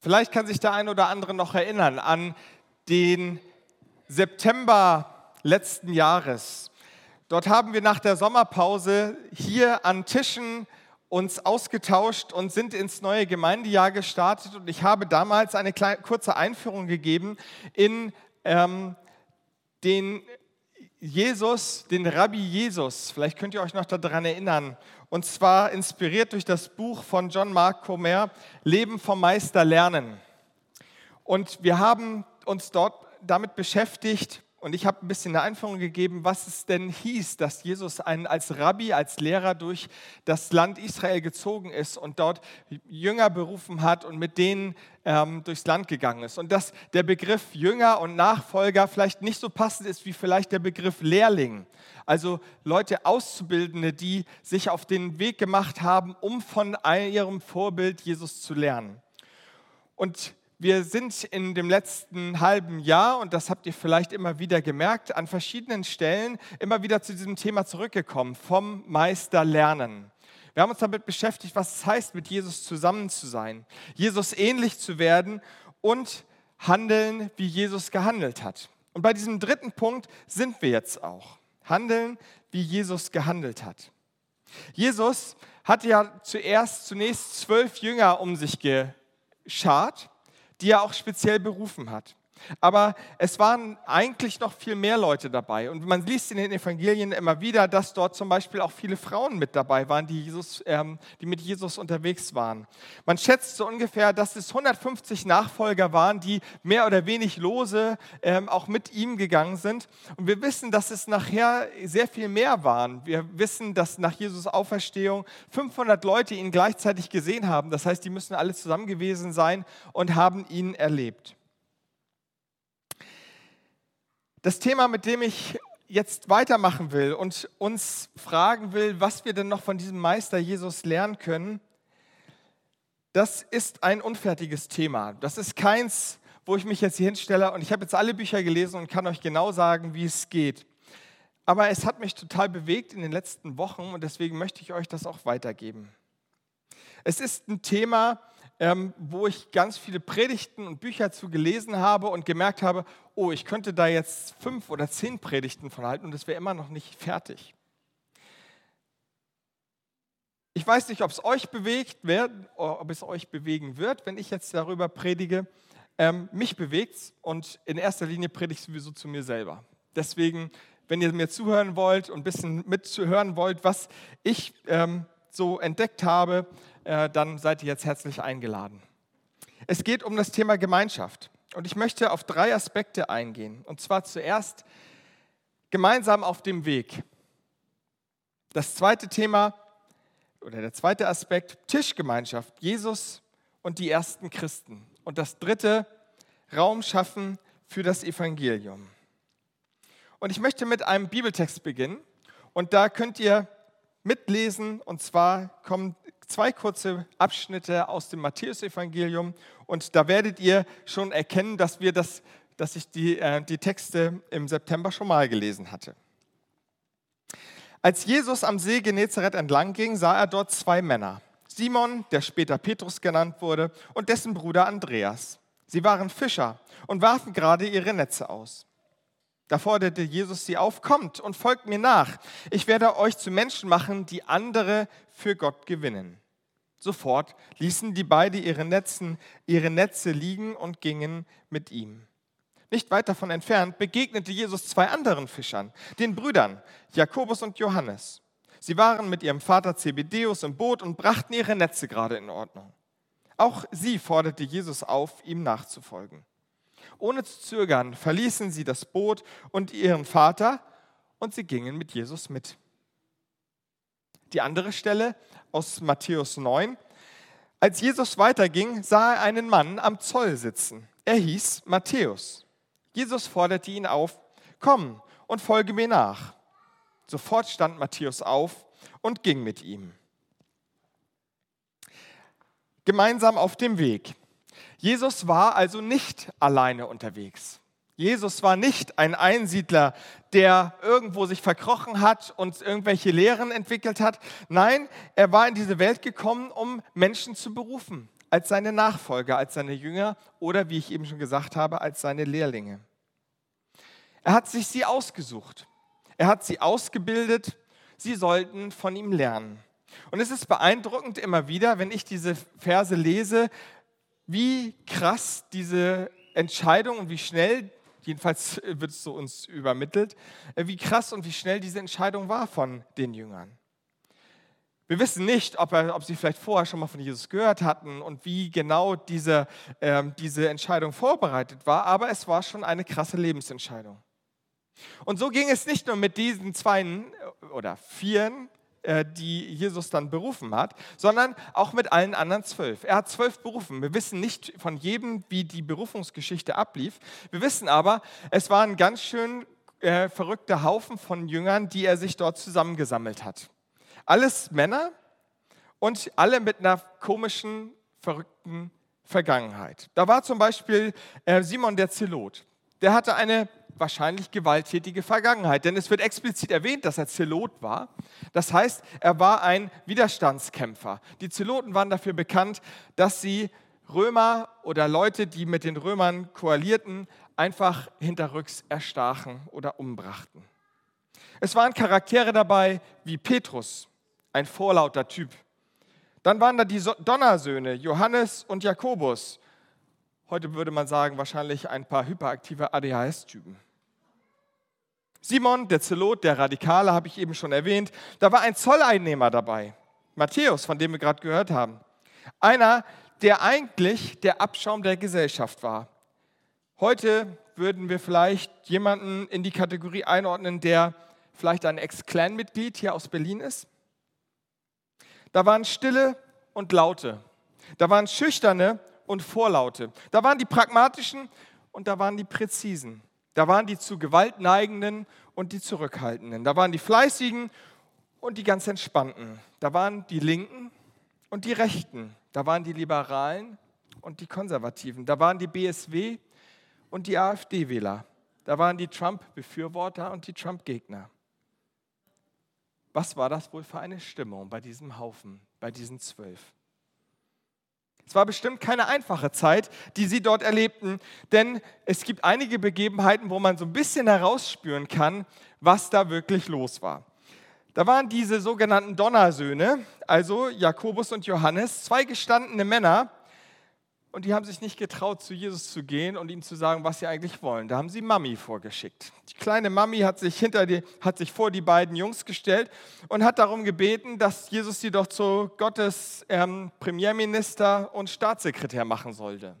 Vielleicht kann sich der ein oder andere noch erinnern an den September letzten Jahres. Dort haben wir nach der Sommerpause hier an Tischen uns ausgetauscht und sind ins neue Gemeindejahr gestartet. Und ich habe damals eine kurze Einführung gegeben in den Rabbi Jesus. Vielleicht könnt ihr euch noch daran erinnern. Und zwar inspiriert durch das Buch von John Mark Comer, Leben vom Meister lernen. Und wir haben uns dort damit beschäftigt und ich habe ein bisschen eine Einführung gegeben, was es denn hieß, dass Jesus als Rabbi, als Lehrer durch das Land Israel gezogen ist und dort Jünger berufen hat und mit denen durchs Land gegangen ist. Und dass der Begriff Jünger und Nachfolger vielleicht nicht so passend ist wie vielleicht der Begriff Lehrling. Also Leute, Auszubildende, die sich auf den Weg gemacht haben, um von ihrem Vorbild Jesus zu lernen. Und wir sind in dem letzten halben Jahr, und das habt ihr vielleicht immer wieder gemerkt, an verschiedenen Stellen immer wieder zu diesem Thema zurückgekommen, vom Meister lernen. Wir haben uns damit beschäftigt, was es heißt, mit Jesus zusammen zu sein, Jesus ähnlich zu werden und handeln, wie Jesus gehandelt hat. Und bei diesem dritten Punkt sind wir jetzt auch. Handeln, wie Jesus gehandelt hat. Jesus hatte ja zunächst 12 Jünger um sich geschart, die er auch speziell berufen hat. Aber es waren eigentlich noch viel mehr Leute dabei. Und man liest in den Evangelien immer wieder, dass dort zum Beispiel auch viele Frauen mit dabei waren, die mit Jesus unterwegs waren. Man schätzt so ungefähr, dass es 150 Nachfolger waren, die mehr oder weniger lose auch mit ihm gegangen sind. Und wir wissen, dass es nachher sehr viel mehr waren. Wir wissen, dass nach Jesus Auferstehung 500 Leute ihn gleichzeitig gesehen haben. Das heißt, die müssen alle zusammen gewesen sein und haben ihn erlebt. Das Thema, mit dem ich jetzt weitermachen will und uns fragen will, was wir denn noch von diesem Meister Jesus lernen können, das ist ein unfertiges Thema. Das ist keins, wo ich mich jetzt hier hinstelle und ich habe jetzt alle Bücher gelesen und kann euch genau sagen, wie es geht. Aber es hat mich total bewegt in den letzten Wochen und deswegen möchte ich euch das auch weitergeben. Es ist ein Thema, wo ich ganz viele Predigten und Bücher zu gelesen habe und gemerkt habe, oh, ich könnte da jetzt 5 oder 10 Predigten von halten und es wäre immer noch nicht fertig. Ich weiß nicht, ob es euch bewegen wird, wenn ich jetzt darüber predige. Mich bewegt es und in erster Linie predige ich sowieso zu mir selber. Deswegen, wenn ihr mir zuhören wollt und ein bisschen mitzuhören wollt, was ich so entdeckt habe, dann seid ihr jetzt herzlich eingeladen. Es geht um das Thema Gemeinschaft und ich möchte auf 3 Aspekte eingehen. Und zwar zuerst gemeinsam auf dem Weg. Das zweite Thema oder der zweite Aspekt, Tischgemeinschaft, Jesus und die ersten Christen. Und das dritte, Raum schaffen für das Evangelium. Und ich möchte mit einem Bibeltext beginnen und da könnt ihr mitlesen, und zwar kommen 2 kurze Abschnitte aus dem Matthäusevangelium und da werdet ihr schon erkennen, dass ich die Texte im September schon mal gelesen hatte. Als Jesus am See Genezareth entlang ging, sah er dort 2 Männer, Simon, der später Petrus genannt wurde, und dessen Bruder Andreas. Sie waren Fischer und warfen gerade ihre Netze aus. Da forderte Jesus sie auf, kommt und folgt mir nach. Ich werde euch zu Menschen machen, die andere für Gott gewinnen. Sofort ließen die beiden ihre Netze liegen und gingen mit ihm. Nicht weit davon entfernt begegnete Jesus 2 anderen Fischern, den Brüdern Jakobus und Johannes. Sie waren mit ihrem Vater Zebedäus im Boot und brachten ihre Netze gerade in Ordnung. Auch sie forderte Jesus auf, ihm nachzufolgen. Ohne zu zögern verließen sie das Boot und ihren Vater und sie gingen mit Jesus mit. Die andere Stelle aus Matthäus 9. Als Jesus weiterging, sah er einen Mann am Zoll sitzen. Er hieß Matthäus. Jesus forderte ihn auf, komm und folge mir nach. Sofort stand Matthäus auf und ging mit ihm. Gemeinsam auf dem Weg. Jesus war also nicht alleine unterwegs. Jesus war nicht ein Einsiedler, der irgendwo sich verkrochen hat und irgendwelche Lehren entwickelt hat. Nein, er war in diese Welt gekommen, um Menschen zu berufen, als seine Nachfolger, als seine Jünger oder, wie ich eben schon gesagt habe, als seine Lehrlinge. Er hat sich sie ausgesucht. Er hat sie ausgebildet. Sie sollten von ihm lernen. Und es ist beeindruckend immer wieder, wenn ich diese Verse lese, wie krass diese Entscheidung und wie schnell, jedenfalls wird es so uns übermittelt, wie krass und wie schnell diese Entscheidung war von den Jüngern. Wir wissen nicht, ob sie vielleicht vorher schon mal von Jesus gehört hatten und wie genau diese Entscheidung vorbereitet war, aber es war schon eine krasse Lebensentscheidung. Und so ging es nicht nur mit diesen 2 oder 4, die Jesus dann berufen hat, sondern auch mit allen anderen 12. Er hat 12 berufen. Wir wissen nicht von jedem, wie die Berufungsgeschichte ablief. Wir wissen aber, es war ein ganz schön verrückter Haufen von Jüngern, die er sich dort zusammengesammelt hat. Alles Männer und alle mit einer komischen, verrückten Vergangenheit. Da war zum Beispiel Simon der Zelot. Der hatte eine wahrscheinlich gewalttätige Vergangenheit, denn es wird explizit erwähnt, dass er Zelot war. Das heißt, er war ein Widerstandskämpfer. Die Zeloten waren dafür bekannt, dass sie Römer oder Leute, die mit den Römern koalierten, einfach hinterrücks erstachen oder umbrachten. Es waren Charaktere dabei wie Petrus, ein vorlauter Typ. Dann waren da die Donnersöhne, Johannes und Jakobus. Heute würde man sagen, wahrscheinlich ein paar hyperaktive ADHS-Typen. Simon, der Zelot, der Radikale, habe ich eben schon erwähnt. Da war ein Zolleinnehmer dabei, Matthäus, von dem wir gerade gehört haben. Einer, der eigentlich der Abschaum der Gesellschaft war. Heute würden wir vielleicht jemanden in die Kategorie einordnen, der vielleicht ein Ex-Clan-Mitglied hier aus Berlin ist. Da waren Stille und Laute. Da waren Schüchterne und Vorlaute. Da waren die Pragmatischen und da waren die Präzisen. Da waren die zu Gewalt neigenden und die Zurückhaltenden. Da waren die Fleißigen und die ganz Entspannten. Da waren die Linken und die Rechten. Da waren die Liberalen und die Konservativen. Da waren die BSW und die AfD-Wähler. Da waren die Trump-Befürworter und die Trump-Gegner. Was war das wohl für eine Stimmung bei diesem Haufen, bei diesen 12? Es war bestimmt keine einfache Zeit, die sie dort erlebten, denn es gibt einige Begebenheiten, wo man so ein bisschen herausspüren kann, was da wirklich los war. Da waren diese sogenannten Donnersöhne, also Jakobus und Johannes, 2 gestandene Männer, und die haben sich nicht getraut, zu Jesus zu gehen und ihm zu sagen, was sie eigentlich wollen. Da haben sie Mami vorgeschickt. Die kleine Mami hat sich vor die beiden Jungs gestellt und hat darum gebeten, dass Jesus sie doch zu Gottes Premierminister und Staatssekretär machen sollte.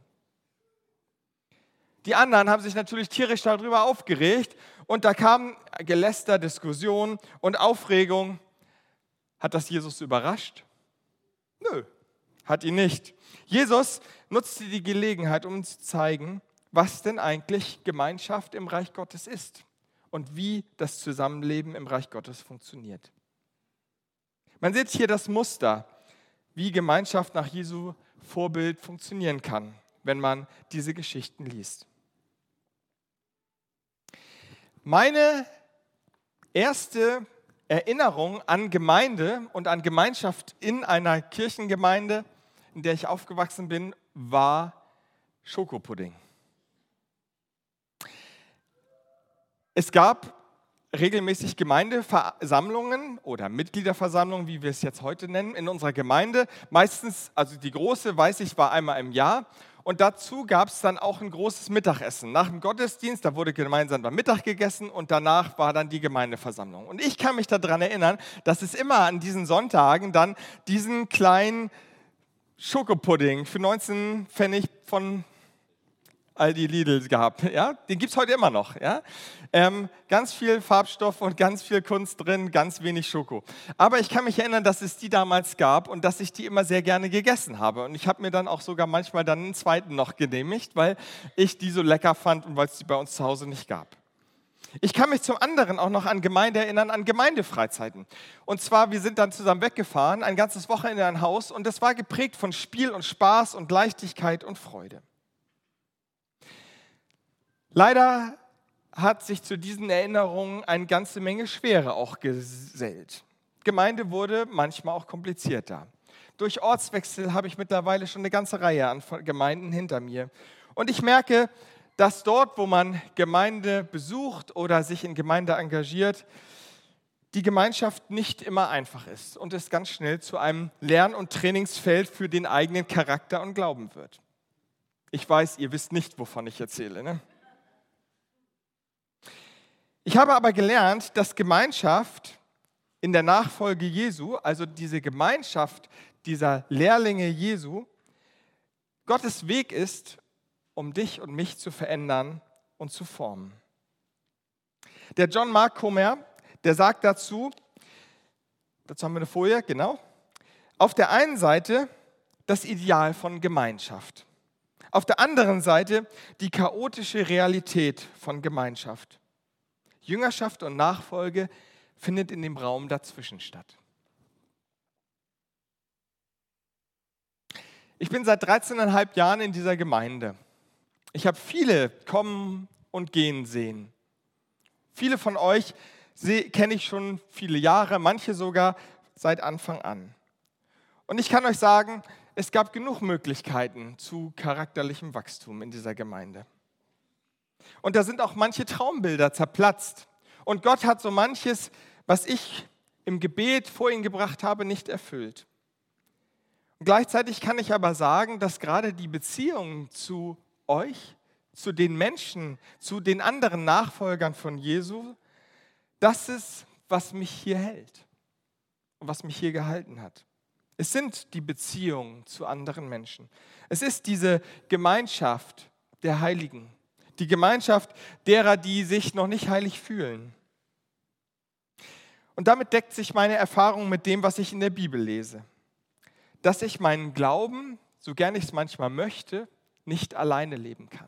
Die anderen haben sich natürlich tierisch darüber aufgeregt und da kam Geläster, Diskussion und Aufregung. Hat das Jesus überrascht? Nö, hat ihn nicht. Jesus nutzte die Gelegenheit, um uns zu zeigen, was denn eigentlich Gemeinschaft im Reich Gottes ist und wie das Zusammenleben im Reich Gottes funktioniert. Man sieht hier das Muster, wie Gemeinschaft nach Jesu Vorbild funktionieren kann, wenn man diese Geschichten liest. Meine erste Erinnerung an Gemeinde und an Gemeinschaft in einer Kirchengemeinde, in der ich aufgewachsen bin, war Schokopudding. Es gab regelmäßig Gemeindeversammlungen oder Mitgliederversammlungen, wie wir es jetzt heute nennen, in unserer Gemeinde. Meistens, also die große, weiß ich, war einmal im Jahr. Und dazu gab es dann auch ein großes Mittagessen. Nach dem Gottesdienst, da wurde gemeinsam beim Mittag gegessen und danach war dann die Gemeindeversammlung. Und ich kann mich daran erinnern, dass es immer an diesen Sonntagen dann diesen kleinen Schokopudding für 19 Pfennig von Aldi Lidl gab. Ja? Den gibt es heute immer noch. Ja? Ganz viel Farbstoff und ganz viel Kunst drin, ganz wenig Schoko. Aber ich kann mich erinnern, dass es die damals gab und dass ich die immer sehr gerne gegessen habe. Und ich habe mir dann auch sogar manchmal dann einen zweiten noch genehmigt, weil ich die so lecker fand und weil es die bei uns zu Hause nicht gab. Ich kann mich zum anderen auch noch an Gemeinde erinnern, an Gemeindefreizeiten. Und zwar, wir sind dann zusammen weggefahren, ein ganzes Wochenende in ein Haus und das war geprägt von Spiel und Spaß und Leichtigkeit und Freude. Leider hat sich zu diesen Erinnerungen eine ganze Menge Schwere auch gesellt. Gemeinde wurde manchmal auch komplizierter. Durch Ortswechsel habe ich mittlerweile schon eine ganze Reihe an Gemeinden hinter mir. Und ich merke, dass dort, wo man Gemeinde besucht oder sich in Gemeinde engagiert, die Gemeinschaft nicht immer einfach ist und es ganz schnell zu einem Lern- und Trainingsfeld für den eigenen Charakter und Glauben wird. Ich weiß, ihr wisst nicht, wovon ich erzähle, ne? Ich habe aber gelernt, dass Gemeinschaft in der Nachfolge Jesu, also diese Gemeinschaft dieser Lehrlinge Jesu, Gottes Weg ist, um dich und mich zu verändern und zu formen. Der John Mark Comer, der sagt dazu haben wir eine Folie, genau, auf der einen Seite das Ideal von Gemeinschaft, auf der anderen Seite die chaotische Realität von Gemeinschaft. Jüngerschaft und Nachfolge findet in dem Raum dazwischen statt. Ich bin seit 13,5 Jahren in dieser Gemeinde. Ich habe viele kommen und gehen sehen. Viele von euch kenne ich schon viele Jahre, manche sogar seit Anfang an. Und ich kann euch sagen, es gab genug Möglichkeiten zu charakterlichem Wachstum in dieser Gemeinde. Und da sind auch manche Traumbilder zerplatzt. Und Gott hat so manches, was ich im Gebet vor ihn gebracht habe, nicht erfüllt. Und gleichzeitig kann ich aber sagen, dass gerade die Beziehung zu euch, zu den Menschen, zu den anderen Nachfolgern von Jesu, das ist, was mich hier hält und was mich hier gehalten hat. Es sind die Beziehungen zu anderen Menschen. Es ist diese Gemeinschaft der Heiligen, die Gemeinschaft derer, die sich noch nicht heilig fühlen. Und damit deckt sich meine Erfahrung mit dem, was ich in der Bibel lese. Dass ich meinen Glauben, so gern ich es manchmal möchte, nicht alleine leben kann.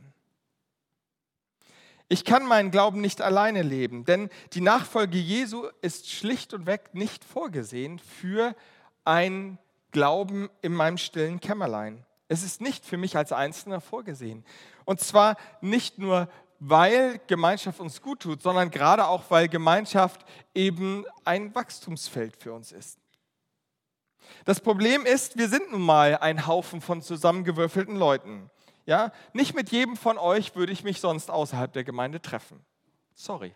Ich kann meinen Glauben nicht alleine leben, denn die Nachfolge Jesu ist schlicht und weg nicht vorgesehen für ein Glauben in meinem stillen Kämmerlein. Es ist nicht für mich als Einzelner vorgesehen. Und zwar nicht nur, weil Gemeinschaft uns gut tut, sondern gerade auch, weil Gemeinschaft eben ein Wachstumsfeld für uns ist. Das Problem ist, wir sind nun mal ein Haufen von zusammengewürfelten Leuten. Ja? Nicht mit jedem von euch würde ich mich sonst außerhalb der Gemeinde treffen. Sorry.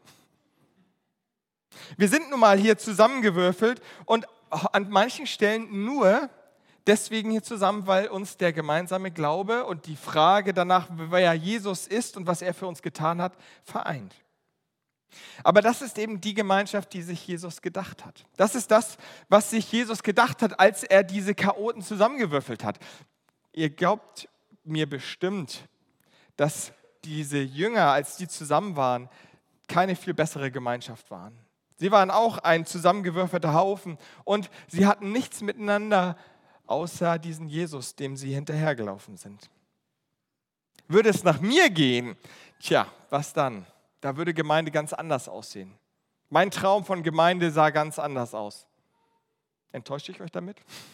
Wir sind nun mal hier zusammengewürfelt und an manchen Stellen nur deswegen hier zusammen, weil uns der gemeinsame Glaube und die Frage danach, wer Jesus ist und was er für uns getan hat, vereint. Aber das ist eben die Gemeinschaft, die sich Jesus gedacht hat. Das ist das, was sich Jesus gedacht hat, als er diese Chaoten zusammengewürfelt hat. Ihr glaubt mir bestimmt, dass diese Jünger, als die zusammen waren, keine viel bessere Gemeinschaft waren. Sie waren auch ein zusammengewürfelter Haufen und sie hatten nichts miteinander, außer diesen Jesus, dem sie hinterhergelaufen sind. Würde es nach mir gehen, was dann? Da würde Gemeinde ganz anders aussehen. Mein Traum von Gemeinde sah ganz anders aus. Enttäusche ich euch damit?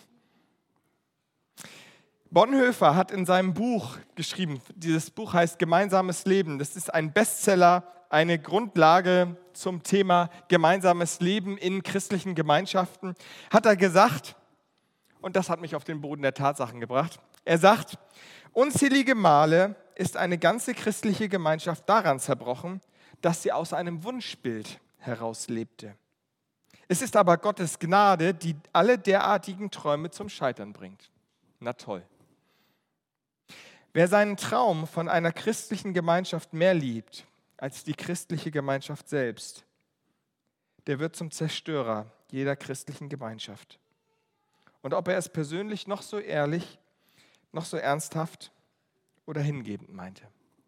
Bonhoeffer hat in seinem Buch geschrieben, dieses Buch heißt Gemeinsames Leben. Das ist ein Bestseller, eine Grundlage zum Thema gemeinsames Leben in christlichen Gemeinschaften. Hat er gesagt, und das hat mich auf den Boden der Tatsachen gebracht, er sagt, unzählige Male ist eine ganze christliche Gemeinschaft daran zerbrochen, dass sie aus einem Wunschbild heraus lebte. Es ist aber Gottes Gnade, die alle derartigen Träume zum Scheitern bringt. Na toll. Wer seinen Traum von einer christlichen Gemeinschaft mehr liebt als die christliche Gemeinschaft selbst, der wird zum Zerstörer jeder christlichen Gemeinschaft. Und ob er es persönlich noch so ehrlich, noch so ernsthaft oder hingebend meinte.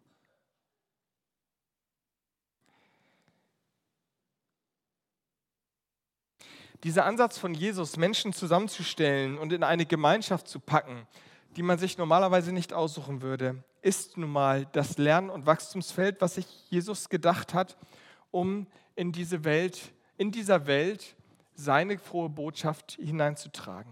Dieser Ansatz von Jesus, Menschen zusammenzustellen und in eine Gemeinschaft zu packen, die man sich normalerweise nicht aussuchen würde, ist nun mal das Lern- und Wachstumsfeld, was sich Jesus gedacht hat, um in dieser Welt seine frohe Botschaft hineinzutragen.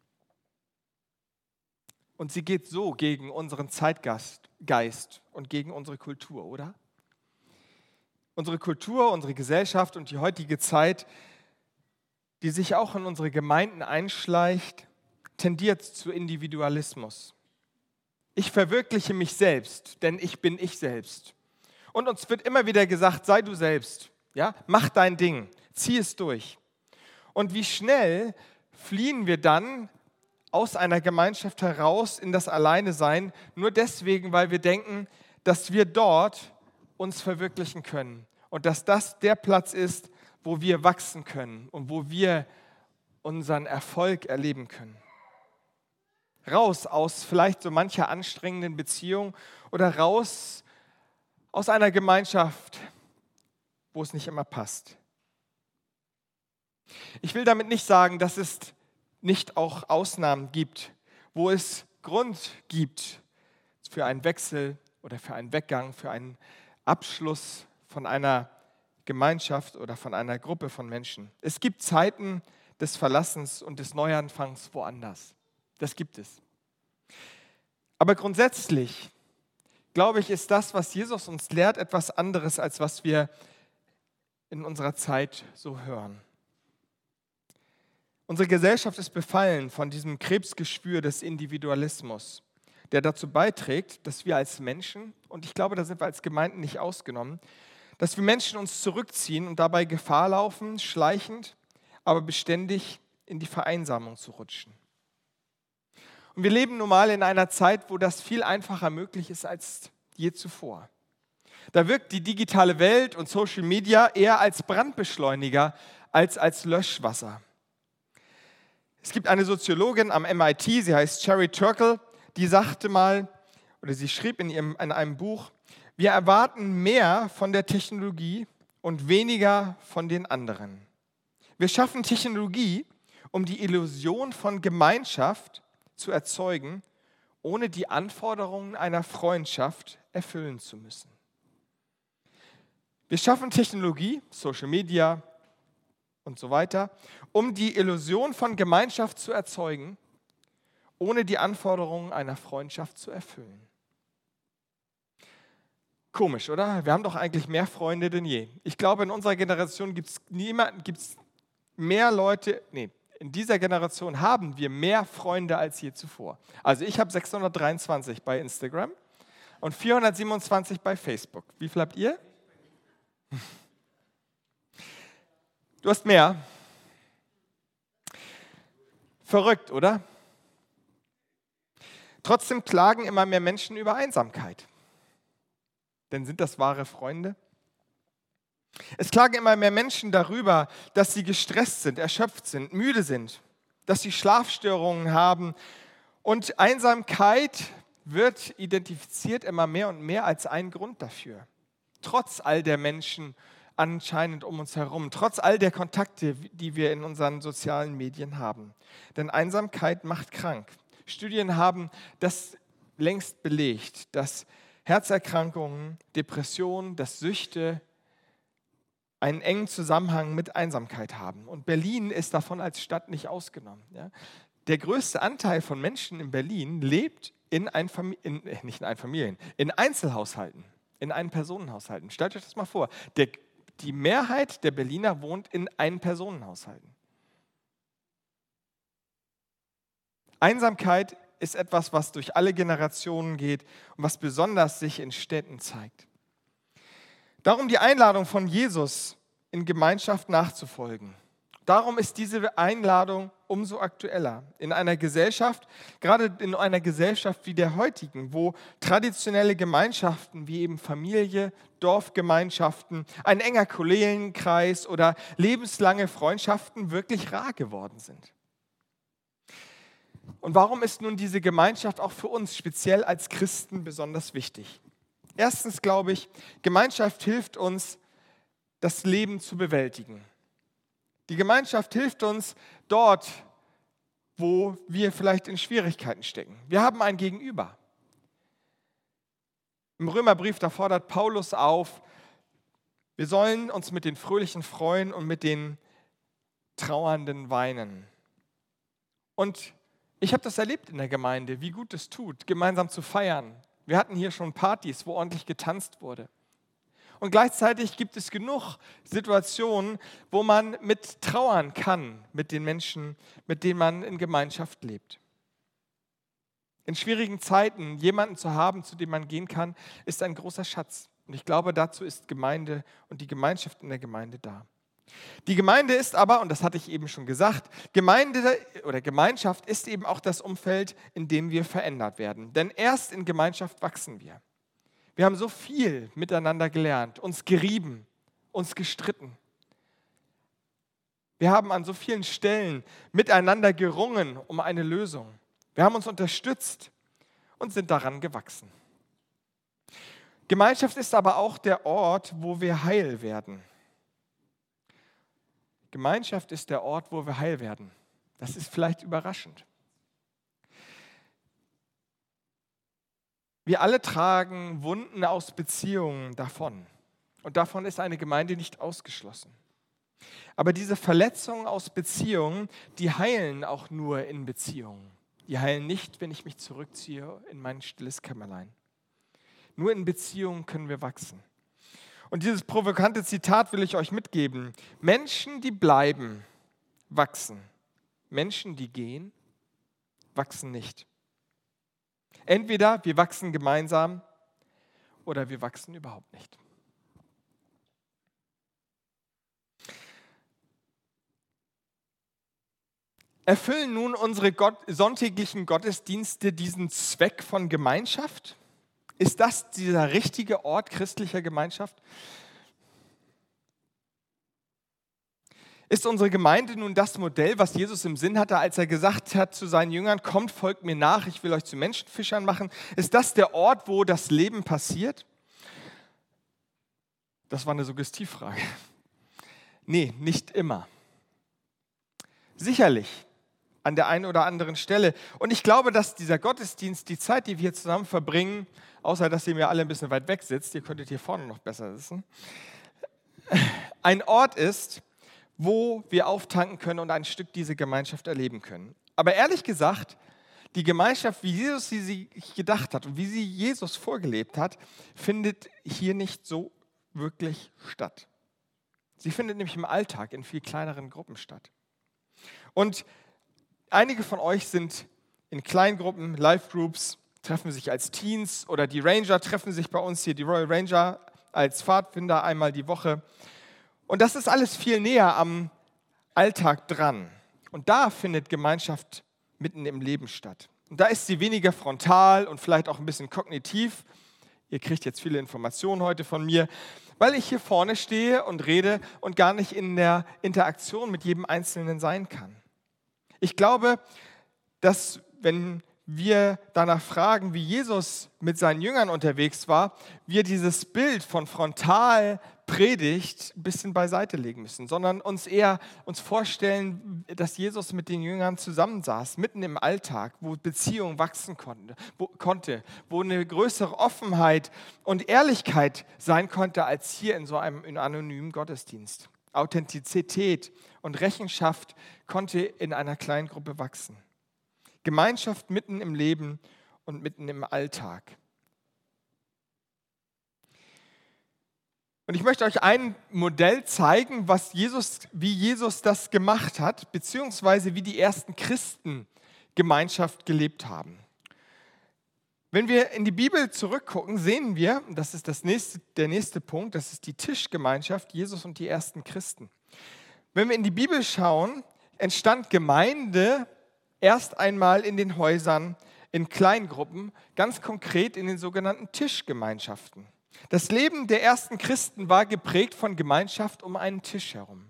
Und sie geht so gegen unseren Zeitgeist und gegen unsere Kultur, oder? Unsere Kultur, unsere Gesellschaft und die heutige Zeit, die sich auch in unsere Gemeinden einschleicht, tendiert zu Individualismus. Ich verwirkliche mich selbst, denn ich bin ich selbst. Und uns wird immer wieder gesagt, sei du selbst, ja? Mach dein Ding, zieh es durch. Und wie schnell fliehen wir dann aus einer Gemeinschaft heraus in das Alleinesein, nur deswegen, weil wir denken, dass wir dort uns verwirklichen können und dass das der Platz ist, wo wir wachsen können und wo wir unseren Erfolg erleben können. Raus aus vielleicht so mancher anstrengenden Beziehung oder raus aus einer Gemeinschaft, wo es nicht immer passt. Ich will damit nicht sagen, dass es nicht auch Ausnahmen gibt, wo es Grund gibt für einen Wechsel oder für einen Weggang, für einen Abschluss von einer Gemeinschaft oder von einer Gruppe von Menschen. Es gibt Zeiten des Verlassens und des Neuanfangs woanders. Das gibt es. Aber grundsätzlich, glaube ich, ist das, was Jesus uns lehrt, etwas anderes, als was wir in unserer Zeit so hören. Unsere Gesellschaft ist befallen von diesem Krebsgeschwür des Individualismus, der dazu beiträgt, dass wir als Menschen, und ich glaube, da sind wir als Gemeinden nicht ausgenommen, dass wir Menschen uns zurückziehen und dabei Gefahr laufen, schleichend, aber beständig in die Vereinsamung zu rutschen. Und wir leben nun mal in einer Zeit, wo das viel einfacher möglich ist als je zuvor. Da wirkt die digitale Welt und Social Media eher als Brandbeschleuniger als als Löschwasser. Es gibt eine Soziologin am MIT, sie heißt Sherry Turkle, die sagte mal, oder sie schrieb in einem Buch, wir erwarten mehr von der Technologie und weniger von den anderen. Wir schaffen Technologie, um die Illusion von Gemeinschaft zu erzeugen, ohne die Anforderungen einer Freundschaft erfüllen zu müssen. Wir schaffen Technologie, Social Media und so weiter, um die Illusion von Gemeinschaft zu erzeugen, ohne die Anforderungen einer Freundschaft zu erfüllen. Komisch, oder? Wir haben doch eigentlich mehr Freunde denn je. Ich glaube, in unserer Generation gibt es mehr Leute, in dieser Generation haben wir mehr Freunde als je zuvor. Also ich habe 623 bei Instagram und 427 bei Facebook. Wie viel habt ihr? Du hast mehr. Verrückt, oder? Trotzdem klagen immer mehr Menschen über Einsamkeit. Denn sind das wahre Freunde? Es klagen immer mehr Menschen darüber, dass sie gestresst sind, erschöpft sind, müde sind, dass sie Schlafstörungen haben. Und Einsamkeit wird identifiziert immer mehr und mehr als ein Grund dafür. Trotz all der Menschen anscheinend um uns herum, trotz all der Kontakte, die wir in unseren sozialen Medien haben. Denn Einsamkeit macht krank. Studien haben das längst belegt, dass Herzerkrankungen, Depressionen, dass Süchte einen engen Zusammenhang mit Einsamkeit haben. Und Berlin ist davon als Stadt nicht ausgenommen. Ja? Der größte Anteil von Menschen in Berlin lebt in Einzelhaushalten, in Einpersonenhaushalten. Stellt euch das mal vor. Die Mehrheit der Berliner wohnt in Einpersonenhaushalten. Einsamkeit ist etwas, was durch alle Generationen geht und was besonders sich in Städten zeigt. Darum die Einladung von Jesus, in Gemeinschaft nachzufolgen. Darum ist diese Einladung umso aktueller. In einer Gesellschaft, gerade in einer Gesellschaft wie der heutigen, wo traditionelle Gemeinschaften wie eben Familie, Dorfgemeinschaften, ein enger Kollegenkreis oder lebenslange Freundschaften wirklich rar geworden sind. Und warum ist nun diese Gemeinschaft auch für uns speziell als Christen besonders wichtig? Erstens glaube ich, Gemeinschaft hilft uns, das Leben zu bewältigen. Die Gemeinschaft hilft uns dort, wo wir vielleicht in Schwierigkeiten stecken. Wir haben ein Gegenüber. Im Römerbrief, da fordert Paulus auf, wir sollen uns mit den Fröhlichen freuen und mit den Trauernden weinen. Und ich habe das erlebt in der Gemeinde, wie gut es tut, gemeinsam zu feiern. Wir hatten hier schon Partys, wo ordentlich getanzt wurde. Und gleichzeitig gibt es genug Situationen, wo man mit trauern kann mit den Menschen, mit denen man in Gemeinschaft lebt. In schwierigen Zeiten jemanden zu haben, zu dem man gehen kann, ist ein großer Schatz. Und ich glaube, dazu ist Gemeinde und die Gemeinschaft in der Gemeinde da. Die Gemeinde ist aber, und das hatte ich eben schon gesagt, Gemeinde oder Gemeinschaft ist eben auch das Umfeld, in dem wir verändert werden. Denn erst in Gemeinschaft wachsen wir. Wir haben so viel miteinander gelernt, uns gerieben, uns gestritten. Wir haben an so vielen Stellen miteinander gerungen um eine Lösung. Wir haben uns unterstützt und sind daran gewachsen. Gemeinschaft ist aber auch der Ort, wo wir heil werden. Gemeinschaft ist der Ort, wo wir heil werden. Das ist vielleicht überraschend. Wir alle tragen Wunden aus Beziehungen davon. Und davon ist eine Gemeinde nicht ausgeschlossen. Aber diese Verletzungen aus Beziehungen, die heilen auch nur in Beziehungen. Die heilen nicht, wenn ich mich zurückziehe in mein stilles Kämmerlein. Nur in Beziehungen können wir wachsen. Und dieses provokante Zitat will ich euch mitgeben. Menschen, die bleiben, wachsen. Menschen, die gehen, wachsen nicht. Entweder wir wachsen gemeinsam oder wir wachsen überhaupt nicht. Erfüllen nun unsere sonntäglichen Gottesdienste diesen Zweck von Gemeinschaft? Ist das dieser richtige Ort christlicher Gemeinschaft? Ist unsere Gemeinde nun das Modell, was Jesus im Sinn hatte, als er gesagt hat zu seinen Jüngern, kommt, folgt mir nach, ich will euch zu Menschenfischern machen? Ist das der Ort, wo das Leben passiert? Das war eine Suggestivfrage. Nee, nicht immer. Sicherlich an der einen oder anderen Stelle. Und ich glaube, dass dieser Gottesdienst, die Zeit, die wir hier zusammen verbringen, außer dass ihr mir alle ein bisschen weit weg sitzt, ihr könntet hier vorne noch besser sitzen, ein Ort ist, wo wir auftanken können und ein Stück diese Gemeinschaft erleben können. Aber ehrlich gesagt, die Gemeinschaft, wie Jesus sie sich gedacht hat und wie sie Jesus vorgelebt hat, findet hier nicht so wirklich statt. Sie findet nämlich im Alltag in viel kleineren Gruppen statt. Und einige von euch sind in Kleingruppen, Live-Groups, treffen sich als Teens oder die Ranger treffen sich bei uns hier, die Royal Ranger, als Pfadfinder einmal die Woche. Und das ist alles viel näher am Alltag dran. Und da findet Gemeinschaft mitten im Leben statt. Und da ist sie weniger frontal und vielleicht auch ein bisschen kognitiv. Ihr kriegt jetzt viele Informationen heute von mir, weil ich hier vorne stehe und rede und gar nicht in der Interaktion mit jedem Einzelnen sein kann. Ich glaube, dass wenn wir danach fragen, wie Jesus mit seinen Jüngern unterwegs war, wir dieses Bild von Frontalpredigt ein bisschen beiseite legen müssen, sondern uns vorstellen, dass Jesus mit den Jüngern zusammensaß, mitten im Alltag, wo Beziehung wachsen konnte, wo eine größere Offenheit und Ehrlichkeit sein konnte, als hier in so einem anonymen Gottesdienst. Authentizität und Rechenschaft konnte in einer kleinen Gruppe wachsen. Gemeinschaft mitten im Leben und mitten im Alltag. Und ich möchte euch ein Modell zeigen, wie Jesus das gemacht hat, beziehungsweise wie die ersten Christen Gemeinschaft gelebt haben. Wenn wir in die Bibel zurückgucken, sehen wir, das ist der nächste Punkt, das ist die Tischgemeinschaft, Jesus und die ersten Christen. Wenn wir in die Bibel schauen, entstand Gemeinde erst einmal in den Häusern, in Kleingruppen, ganz konkret in den sogenannten Tischgemeinschaften. Das Leben der ersten Christen war geprägt von Gemeinschaft um einen Tisch herum.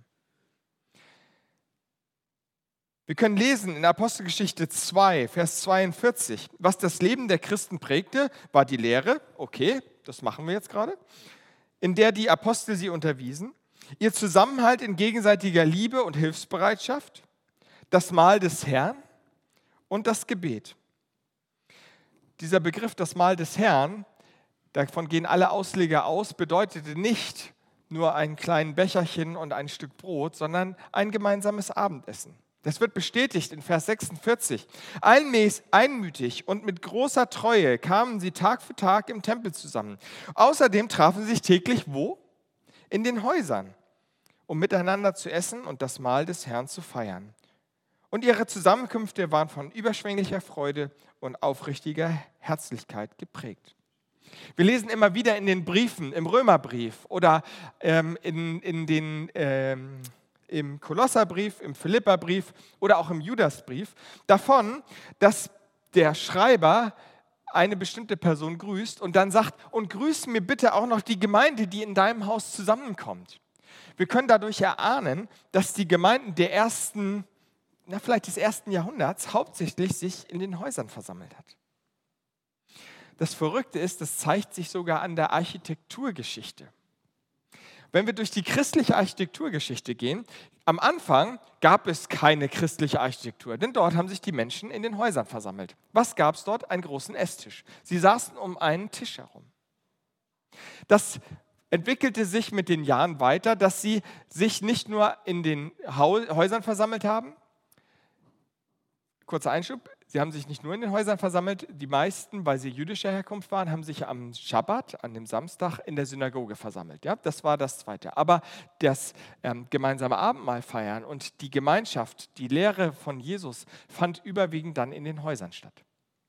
Wir können lesen in Apostelgeschichte 2, Vers 42, was das Leben der Christen prägte, war die Lehre, okay, das machen wir jetzt gerade, in der die Apostel sie unterwiesen, ihr Zusammenhalt in gegenseitiger Liebe und Hilfsbereitschaft, das Mahl des Herrn und das Gebet. Dieser Begriff, das Mahl des Herrn, davon gehen alle Ausleger aus, bedeutete nicht nur ein kleines Becherchen und ein Stück Brot, sondern ein gemeinsames Abendessen. Das wird bestätigt in Vers 46. Einmütig und mit großer Treue kamen sie Tag für Tag im Tempel zusammen. Außerdem trafen sie sich täglich wo? In den Häusern, um miteinander zu essen und das Mahl des Herrn zu feiern. Und ihre Zusammenkünfte waren von überschwänglicher Freude und aufrichtiger Herzlichkeit geprägt. Wir lesen immer wieder in den Briefen, im Römerbrief oder im Kolosserbrief, im Philipperbrief oder auch im Judasbrief davon, dass der Schreiber eine bestimmte Person grüßt und dann sagt, und grüß mir bitte auch noch die Gemeinde, die in deinem Haus zusammenkommt. Wir können dadurch erahnen, dass die Gemeinden vielleicht des ersten Jahrhunderts hauptsächlich sich in den Häusern versammelt hat. Das Verrückte ist, das zeigt sich sogar an der Architekturgeschichte. Wenn wir durch die christliche Architekturgeschichte gehen, am Anfang gab es keine christliche Architektur, denn dort haben sich die Menschen in den Häusern versammelt. Was gab es dort? Einen großen Esstisch. Sie saßen um einen Tisch herum. Das entwickelte sich mit den Jahren weiter, dass sie sich nicht nur in den Häusern versammelt haben. Kurzer Einschub, sie haben sich nicht nur in den Häusern versammelt, die meisten, weil sie jüdischer Herkunft waren, haben sich am Schabbat, an dem Samstag, in der Synagoge versammelt. Ja, das war das Zweite. Aber das gemeinsame Abendmahl feiern und die Gemeinschaft, die Lehre von Jesus, fand überwiegend dann in den Häusern statt.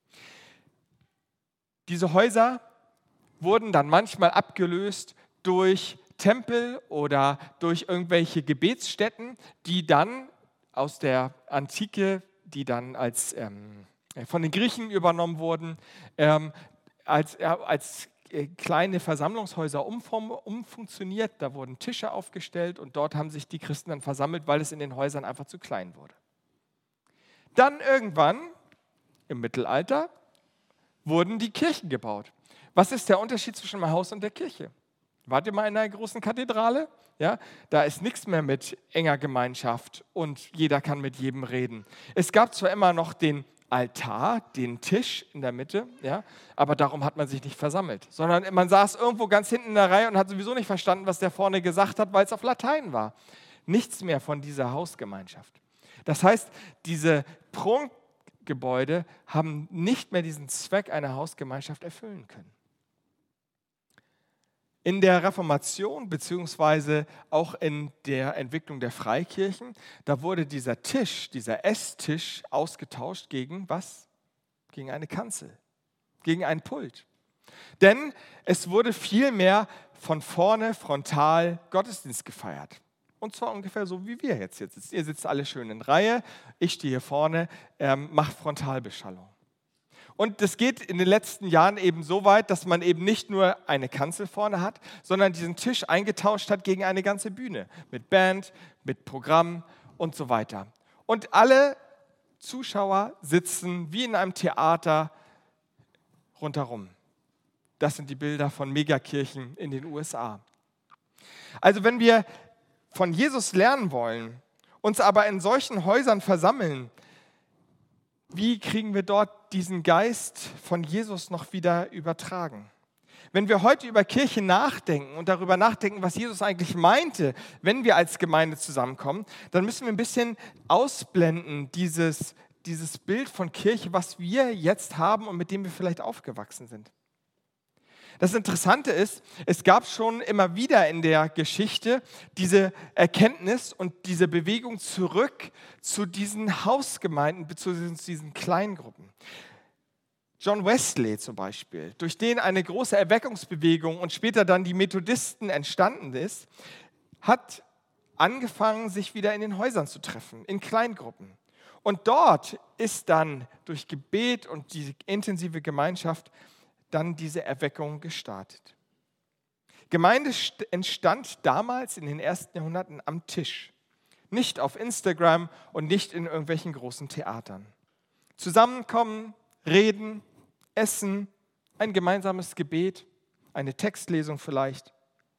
Diese Häuser wurden dann manchmal abgelöst durch Tempel oder durch irgendwelche Gebetsstätten, die dann aus der Antike, die dann von den Griechen übernommen wurden, als kleine Versammlungshäuser umfunktioniert. Da wurden Tische aufgestellt und dort haben sich die Christen dann versammelt, weil es in den Häusern einfach zu klein wurde. Dann irgendwann, im Mittelalter, wurden die Kirchen gebaut. Was ist der Unterschied zwischen dem Haus und der Kirche? Wart ihr mal in einer großen Kathedrale? Ja, da ist nichts mehr mit enger Gemeinschaft und jeder kann mit jedem reden. Es gab zwar immer noch den Altar, den Tisch in der Mitte, ja, aber darum hat man sich nicht versammelt, sondern man saß irgendwo ganz hinten in der Reihe und hat sowieso nicht verstanden, was der vorne gesagt hat, weil es auf Latein war. Nichts mehr von dieser Hausgemeinschaft. Das heißt, diese Prunkgebäude haben nicht mehr diesen Zweck einer Hausgemeinschaft erfüllen können. In der Reformation beziehungsweise auch in der Entwicklung der Freikirchen, da wurde dieser Tisch, dieser Esstisch ausgetauscht gegen was? Gegen eine Kanzel, gegen ein Pult. Denn es wurde viel mehr von vorne frontal Gottesdienst gefeiert. Und zwar ungefähr so, wie wir jetzt sitzen. Ihr sitzt alle schön in Reihe, ich stehe hier vorne, mache Frontalbeschallung. Und das geht in den letzten Jahren eben so weit, dass man eben nicht nur eine Kanzel vorne hat, sondern diesen Tisch eingetauscht hat gegen eine ganze Bühne mit Band, mit Programm und so weiter. Und alle Zuschauer sitzen wie in einem Theater rundherum. Das sind die Bilder von Megakirchen in den USA. Also wenn wir von Jesus lernen wollen, uns aber in solchen Häusern versammeln, wie kriegen wir dort diesen Geist von Jesus noch wieder übertragen? Wenn wir heute über Kirche nachdenken und darüber nachdenken, was Jesus eigentlich meinte, wenn wir als Gemeinde zusammenkommen, dann müssen wir ein bisschen ausblenden, dieses Bild von Kirche, was wir jetzt haben und mit dem wir vielleicht aufgewachsen sind. Das Interessante ist, es gab schon immer wieder in der Geschichte diese Erkenntnis und diese Bewegung zurück zu diesen Hausgemeinden, zu diesen Kleingruppen. John Wesley zum Beispiel, durch den eine große Erweckungsbewegung und später dann die Methodisten entstanden ist, hat angefangen, sich wieder in den Häusern zu treffen, in Kleingruppen. Und dort ist dann durch Gebet und die intensive Gemeinschaft dann diese Erweckung gestartet. Gemeinde entstand damals in den ersten Jahrhunderten am Tisch, nicht auf Instagram und nicht in irgendwelchen großen Theatern. Zusammenkommen, reden, essen, ein gemeinsames Gebet, eine Textlesung vielleicht.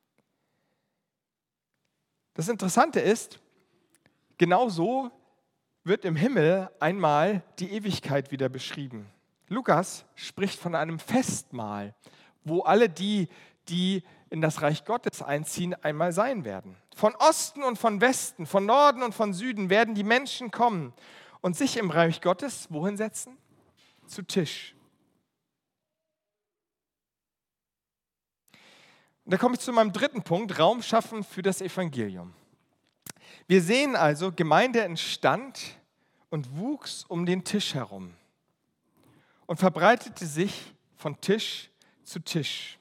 Das Interessante ist, genau so wird im Himmel einmal die Ewigkeit wieder beschrieben. Lukas spricht von einem Festmahl, wo alle die in das Reich Gottes einziehen, einmal sein werden. Von Osten und von Westen, von Norden und von Süden werden die Menschen kommen und sich im Reich Gottes wohin setzen? Zu Tisch. Und da komme ich zu meinem dritten Punkt, Raum schaffen für das Evangelium. Wir sehen also, Gemeinde entstand und wuchs um den Tisch herum und verbreitete sich von Tisch zu Tisch.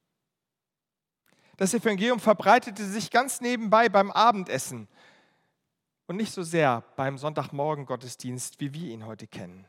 Das Evangelium verbreitete sich ganz nebenbei beim Abendessen und nicht so sehr beim Sonntagmorgen-Gottesdienst, wie wir ihn heute kennen.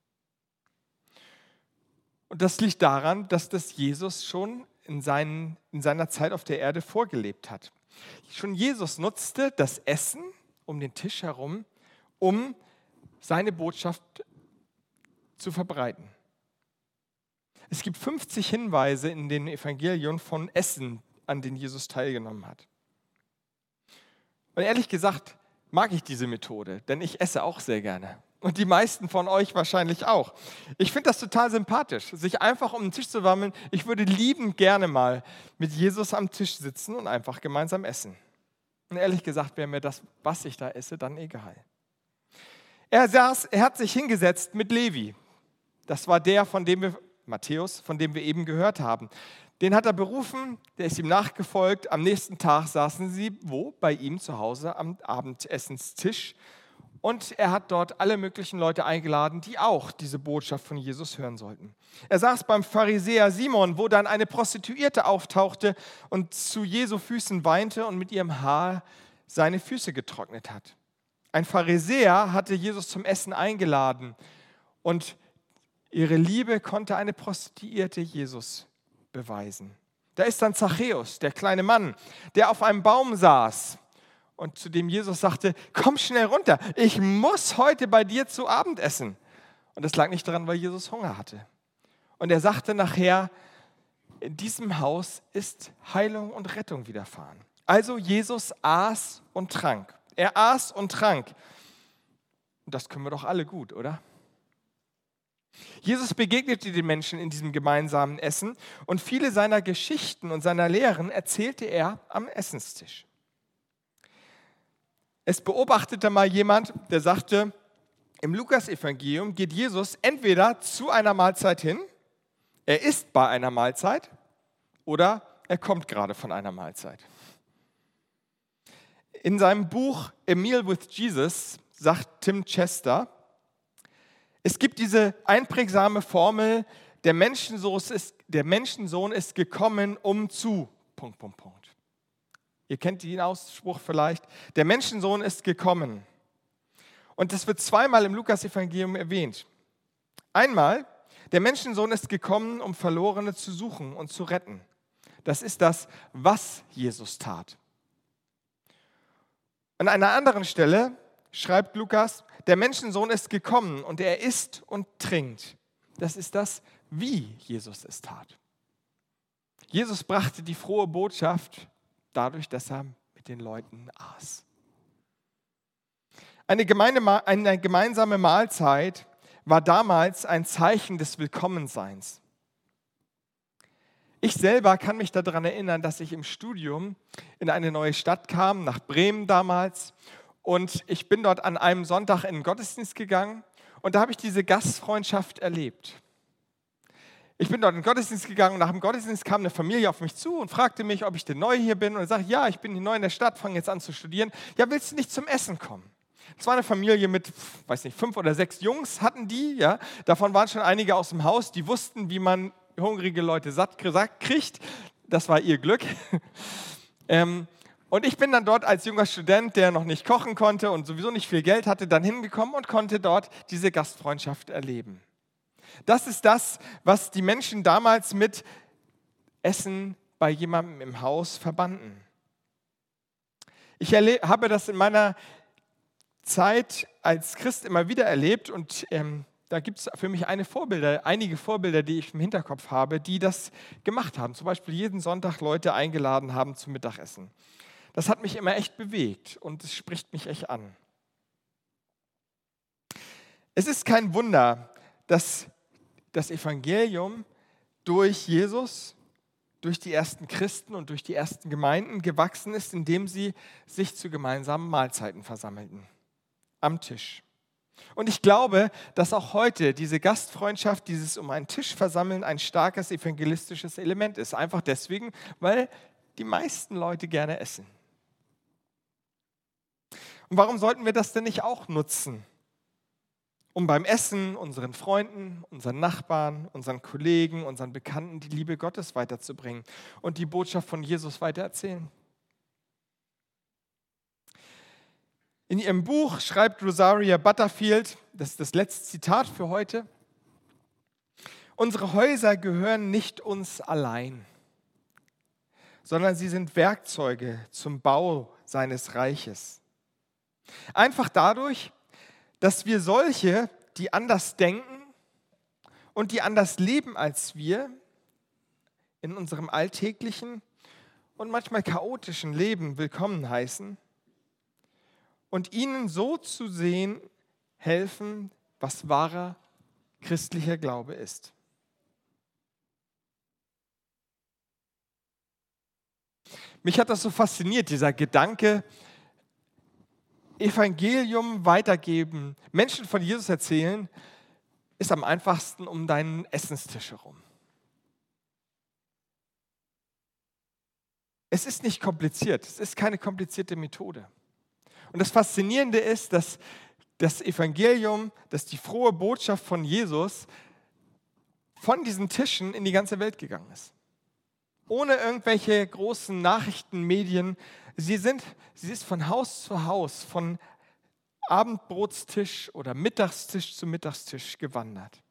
Und das liegt daran, dass das Jesus schon in seiner Zeit auf der Erde vorgelebt hat. Schon Jesus nutzte das Essen um den Tisch herum, um seine Botschaft zu verbreiten. Es gibt 50 Hinweise in den Evangelien von Essen, an denen Jesus teilgenommen hat. Und ehrlich gesagt mag ich diese Methode, denn ich esse auch sehr gerne. Und die meisten von euch wahrscheinlich auch. Ich finde das total sympathisch, sich einfach um den Tisch zu sammeln. Ich würde liebend gerne mal mit Jesus am Tisch sitzen und einfach gemeinsam essen. Und ehrlich gesagt wäre mir das, was ich da esse, dann egal. Er hat sich hingesetzt mit Levi. Das war der, Matthäus, von dem wir eben gehört haben. Den hat er berufen, der ist ihm nachgefolgt. Am nächsten Tag saßen sie wo? Bei ihm zu Hause am Abendessenstisch. Und er hat dort alle möglichen Leute eingeladen, die auch diese Botschaft von Jesus hören sollten. Er saß beim Pharisäer Simon, wo dann eine Prostituierte auftauchte und zu Jesu Füßen weinte und mit ihrem Haar seine Füße getrocknet hat. Ein Pharisäer hatte Jesus zum Essen eingeladen und ihre Liebe konnte eine Prostituierte Jesus beweisen. Da ist dann Zachäus, der kleine Mann, der auf einem Baum saß und zu dem Jesus sagte, komm schnell runter, ich muss heute bei dir zu Abend essen. Und das lag nicht daran, weil Jesus Hunger hatte. Und er sagte nachher, in diesem Haus ist Heilung und Rettung widerfahren. Also Jesus aß und trank. Er aß und trank. Und das können wir doch alle gut, oder? Jesus begegnete den Menschen in diesem gemeinsamen Essen und viele seiner Geschichten und seiner Lehren erzählte er am Essenstisch. Es beobachtete mal jemand, der sagte, im Lukas-Evangelium geht Jesus entweder zu einer Mahlzeit hin, er ist bei einer Mahlzeit oder er kommt gerade von einer Mahlzeit. In seinem Buch A Meal with Jesus sagt Tim Chester, es gibt diese einprägsame Formel, der Menschensohn ist gekommen, um zu... Ihr kennt den Ausspruch vielleicht. Der Menschensohn ist gekommen. Und das wird zweimal im Lukas-Evangelium erwähnt. Einmal, der Menschensohn ist gekommen, um Verlorene zu suchen und zu retten. Das ist das, was Jesus tat. An einer anderen Stelle schreibt Lukas, der Menschensohn ist gekommen und er isst und trinkt. Das ist das, wie Jesus es tat. Jesus brachte die frohe Botschaft dadurch, dass er mit den Leuten aß. Eine gemeinsame Mahlzeit war damals ein Zeichen des Willkommenseins. Ich selber kann mich daran erinnern, dass ich im Studium in eine neue Stadt kam, nach Bremen damals. Und ich bin dort an einem Sonntag in den Gottesdienst gegangen und da habe ich diese Gastfreundschaft erlebt. Ich bin dort in den Gottesdienst gegangen und nach dem Gottesdienst kam eine Familie auf mich zu und fragte mich, ob ich denn neu hier bin. Und ich sagte, ja, ich bin neu in der Stadt, fange jetzt an zu studieren. Ja, willst du nicht zum Essen kommen? Es war eine Familie mit, 5 oder 6 Jungs hatten die. Ja. Davon waren schon einige aus dem Haus, die wussten, wie man hungrige Leute satt kriegt. Das war ihr Glück. Und ich bin dann dort als junger Student, der noch nicht kochen konnte und sowieso nicht viel Geld hatte, dann hingekommen und konnte dort diese Gastfreundschaft erleben. Das ist das, was die Menschen damals mit Essen bei jemandem im Haus verbanden. Ich habe das in meiner Zeit als Christ immer wieder erlebt und da gibt es für mich einige Vorbilder, die ich im Hinterkopf habe, die das gemacht haben. Zum Beispiel jeden Sonntag Leute eingeladen haben zum Mittagessen. Das hat mich immer echt bewegt und es spricht mich echt an. Es ist kein Wunder, dass das Evangelium durch Jesus, durch die ersten Christen und durch die ersten Gemeinden gewachsen ist, indem sie sich zu gemeinsamen Mahlzeiten versammelten, am Tisch. Und ich glaube, dass auch heute diese Gastfreundschaft, dieses um einen Tisch versammeln, ein starkes evangelistisches Element ist. Einfach deswegen, weil die meisten Leute gerne essen. Und warum sollten wir das denn nicht auch nutzen? um beim Essen unseren Freunden, unseren Nachbarn, unseren Kollegen, unseren Bekannten die Liebe Gottes weiterzubringen und die Botschaft von Jesus weitererzählen. In ihrem Buch schreibt Rosaria Butterfield, das ist das letzte Zitat für heute: Unsere Häuser gehören nicht uns allein, sondern sie sind Werkzeuge zum Bau seines Reiches. Einfach dadurch, dass wir solche, die anders denken und die anders leben als wir, in unserem alltäglichen und manchmal chaotischen Leben willkommen heißen und ihnen so zu sehen helfen, was wahrer christlicher Glaube ist. Mich hat das so fasziniert, dieser Gedanke, Evangelium weitergeben, Menschen von Jesus erzählen, ist am einfachsten um deinen Essenstisch herum. Es ist nicht kompliziert, es ist keine komplizierte Methode. Und das Faszinierende ist, dass das Evangelium, dass die frohe Botschaft von Jesus von diesen Tischen in die ganze Welt gegangen ist. Ohne irgendwelche großen Nachrichtenmedien. Sie ist von Haus zu Haus, von Abendbrotstisch oder Mittagstisch zu Mittagstisch gewandert.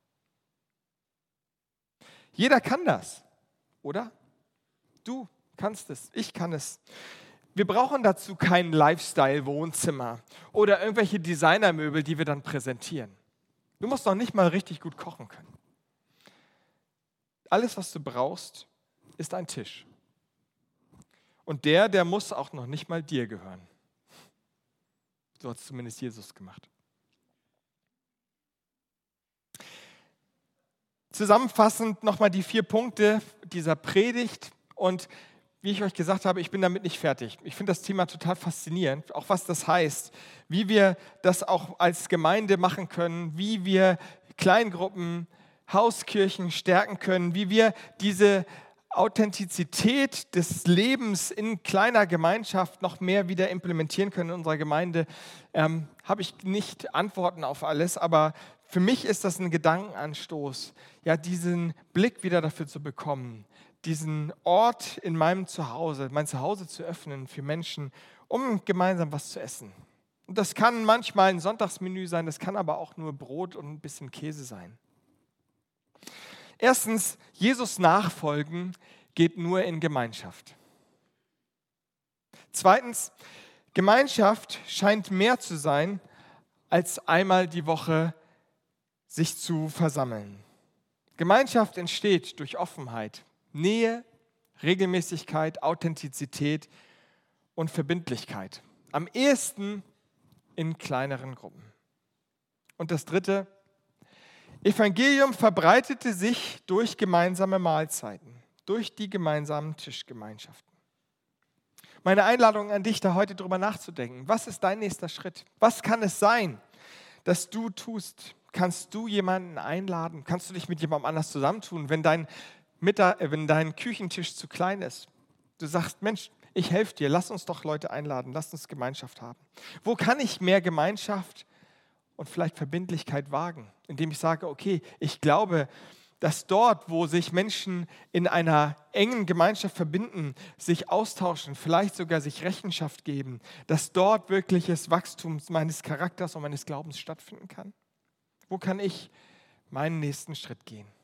Jeder kann das, oder? Du kannst es, ich kann es. Wir brauchen dazu kein Lifestyle-Wohnzimmer oder irgendwelche Designermöbel, die wir dann präsentieren. Du musst noch nicht mal richtig gut kochen können. Alles, was du brauchst, ist ein Tisch. Und der muss auch noch nicht mal dir gehören. So hat es zumindest Jesus gemacht. Zusammenfassend nochmal die 4 Punkte dieser Predigt. Und wie ich euch gesagt habe, ich bin damit nicht fertig. Ich finde das Thema total faszinierend, auch was das heißt, wie wir das auch als Gemeinde machen können, wie wir Kleingruppen, Hauskirchen stärken können, wie wir diese Authentizität des Lebens in kleiner Gemeinschaft noch mehr wieder implementieren können in unserer Gemeinde, habe ich nicht Antworten auf alles, aber für mich ist das ein Gedankenanstoß, ja, diesen Blick wieder dafür zu bekommen, diesen Ort in meinem Zuhause, mein Zuhause zu öffnen für Menschen, um gemeinsam was zu essen. Und das kann manchmal ein Sonntagsmenü sein, das kann aber auch nur Brot und ein bisschen Käse sein. Erstens, Jesus nachfolgen geht nur in Gemeinschaft. Zweitens, Gemeinschaft scheint mehr zu sein, als einmal die Woche sich zu versammeln. Gemeinschaft entsteht durch Offenheit, Nähe, Regelmäßigkeit, Authentizität und Verbindlichkeit. Am ehesten in kleineren Gruppen. Und das Dritte, Evangelium verbreitete sich durch gemeinsame Mahlzeiten, durch die gemeinsamen Tischgemeinschaften. Meine Einladung an dich, da heute drüber nachzudenken. Was ist dein nächster Schritt? Was kann es sein, dass du tust? Kannst du jemanden einladen? Kannst du dich mit jemandem anders zusammentun, wenn dein Küchentisch zu klein ist? Du sagst, Mensch, ich helfe dir, lass uns doch Leute einladen, lass uns Gemeinschaft haben. Wo kann ich mehr Gemeinschaft und vielleicht Verbindlichkeit wagen? Indem ich sage, okay, ich glaube, dass dort, wo sich Menschen in einer engen Gemeinschaft verbinden, sich austauschen, vielleicht sogar sich Rechenschaft geben, dass dort wirkliches Wachstum meines Charakters und meines Glaubens stattfinden kann? Wo kann ich meinen nächsten Schritt gehen?